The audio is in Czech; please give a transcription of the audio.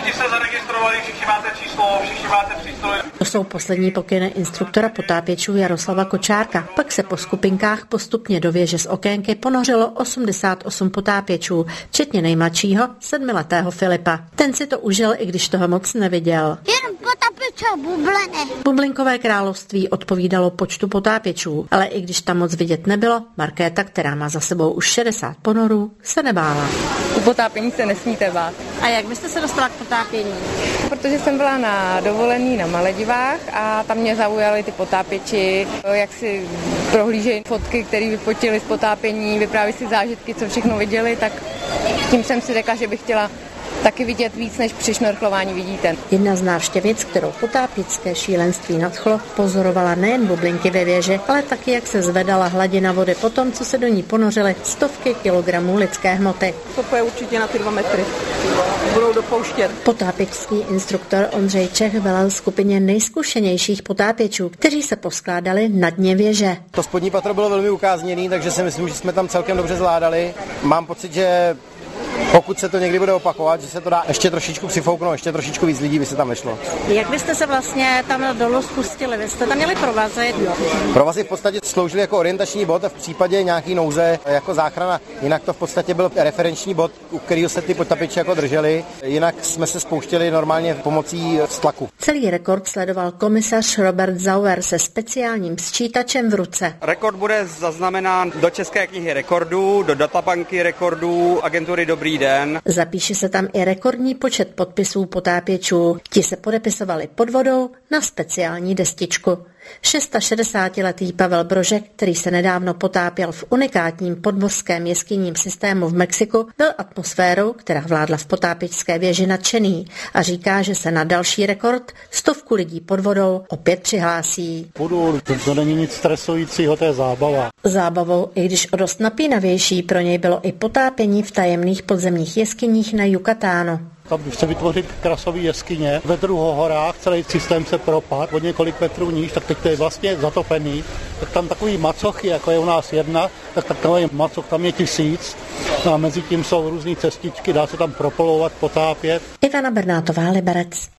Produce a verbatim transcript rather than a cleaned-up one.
Všichni se zaregistrovali, všichni máte číslo, všichni máte přístroj. To jsou poslední pokyny instruktora potápěčů Jaroslava Kočárka. Pak se po skupinkách postupně do věže z okénky ponořilo osmdesát osm potápěčů, včetně nejmladšího, sedmiletého Filipa. Ten si to užil, i když toho moc neviděl. Jen potápěče bubliny. Bublinkové království odpovídalo počtu potápěčů, ale i když tam moc vidět nebylo, Markéta, která má za sebou už šedesát ponorů, se nebála. U potápění se nesmíte bát. A jak byste se dostala k potápění? Protože jsem byla na dovolený na Maledivách a tam mě zaujaly ty potápěči, jak si prohlížejí fotky, které vyfotili z potápění, vypráví si zážitky, co všechno viděli, tak tím jsem si řekla, že bych chtěla taky vidět víc, než při šnorchlování vidíte. Jedna z návštěvic, kterou potápěčské šílenství nadchlo, pozorovala nejen bublinky ve věži, ale taky, jak se zvedala hladina vody po tom, co se do ní ponořily stovky kilogramů lidské hmoty. To je určitě na ty dva metry. Budou dopouštět. Potápěčský instruktor Ondřej Čech velel skupině nejzkušenějších potápěčů, kteří se poskládali na dně věže. To spodní patro bylo velmi ukázněné, takže si myslím, že jsme tam celkem dobře zvládali. Mám pocit, že pokud se to někdy bude opakovat, že se to dá ještě trošičku přifouknout, ještě trošičku víc lidí by se tam vešlo. Jak byste se vlastně tam dolů spustili? Vy jste tam měli provazy? Provazy v podstatě sloužily jako orientační bod a v případě nějaký nouze jako záchrana. Jinak to v podstatě byl referenční bod, u kterého se ty potápěči jako drželi. Jinak jsme se spouštěli normálně pomocí stlaku. Celý rekord sledoval komisař Robert Zauer se speciálním sčítačem v ruce. Rekord bude zaznamenán do České knihy rekordů, do databanky rekordů agentury Dobrý den. Zapíše se tam i rekordní počet podpisů potápěčů. Ti se podepisovali pod vodou na speciální destičku. šedesátiletý Pavel Brožek, který se nedávno potápěl v unikátním podmořském jeskyním systému v Mexiku, byl atmosférou, která vládla v potápěčské věži, nadšený a říká, že se na další rekord stovku lidí pod vodou opět přihlásí. Budu, to, to není nic stresujícího, to je zábava. Zábavou, i když o dost napínavější, pro něj bylo i potápění v tajemných podzemních jeskyních na Yucatánu. Tam chce vytvořit krasové jeskyně. Ve Druhohorách celý systém se propad od několik metrů níž, tak teď to je vlastně zatopený. Tak tam takový macochy, jako je u nás jedna, tak takový macoch tam je tisíc. No a mezi tím jsou různý cestičky, dá se tam propolovat, potápět. Ivana Bernátová, Liberec.